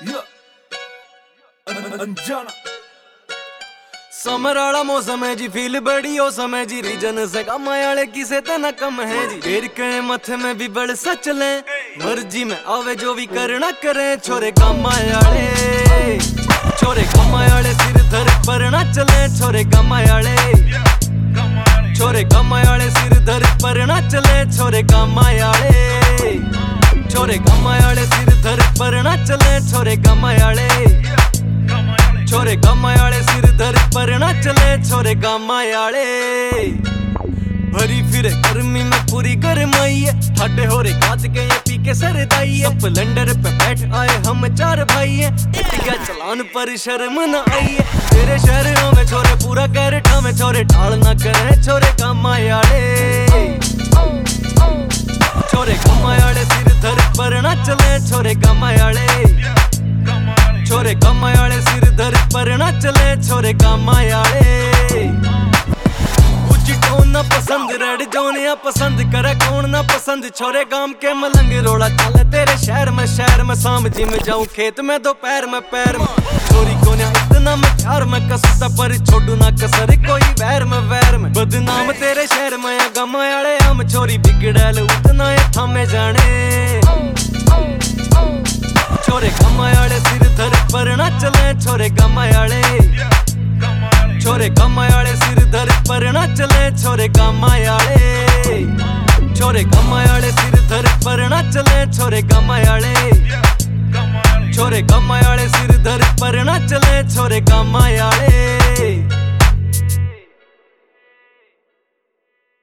Summer वाला मौसम है जी, फील बड़ी हो समय जी, रीजन से कम आले किसे ते न कम है जी। फिर के मथे में भी बड़ सच ले, मर्जी में आवे जो भी करना करे। छोरे कम आले, छोरे कम आले, सिर धर पर ना चले। छोरे कम आले, छोरे कम आले, सिर धर पर ना चले। छोरे कम आले, छोरे कम आले, सिर धर पर ना चले। छोरे कम आले, छोरे कम आले, सिर धर पर ना चले। छोरे कम आले, भरी फिरे गर्मी में पूरी गरमाई है। ठाटे हो रे काट के ये पी के सरदाई है। स्प्लेंडर पे बैठ आए हम चार भाई है। टिका चलान पर शर्म न आई है। तेरे शहरों में छोरे पूरा कैरेटा में छोरे टाल ना करे। छोरे कम आले, छोरे कम आले, सिर धर पर ना चले। छोरे कम आले, छोरे कम आले, सिर धर पर ना चले। छोरे कम आले, उच्ची टोन ना पसंद, रेड जोन या पसंद करे कौन ना पसंद। छोरे गांव के मलंग रोड़ा चले तेरे शहर में शाम जी में जाऊं खेत में दोपहर में पैर में। छोरी को ना इतना मैं प्यार में कसता पर छोड़ू ना कसर कोई वैर में बदनाम तेरे शहर में या गम आले। हम छोरी बिगड़ैल उतना है थामे जाने। छोरे कम आले, सिर धर पर ना चले। छोरे कम आले, छोरे कम आले, सिर धर पर ना चले। छोरे कम आले, छोरे कम आले, सिर धर पर ना चले। छोरे कम आले, छोरे कम आले, सिर धर पर ना चले। छोरे कम आले।